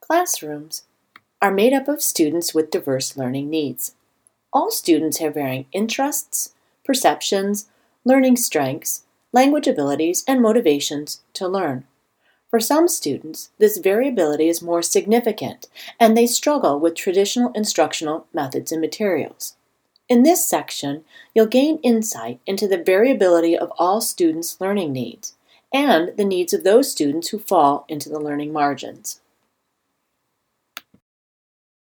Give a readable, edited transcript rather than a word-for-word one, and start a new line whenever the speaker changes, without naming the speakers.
Classrooms are made up of students with diverse learning needs. All students have varying interests, perceptions, learning strengths, language abilities, and motivations to learn. For some students, this variability is more significant, and they struggle with traditional instructional methods and materials. In this section, you'll gain insight into the variability of all students' learning needs and the needs of those students who fall into the learning margins.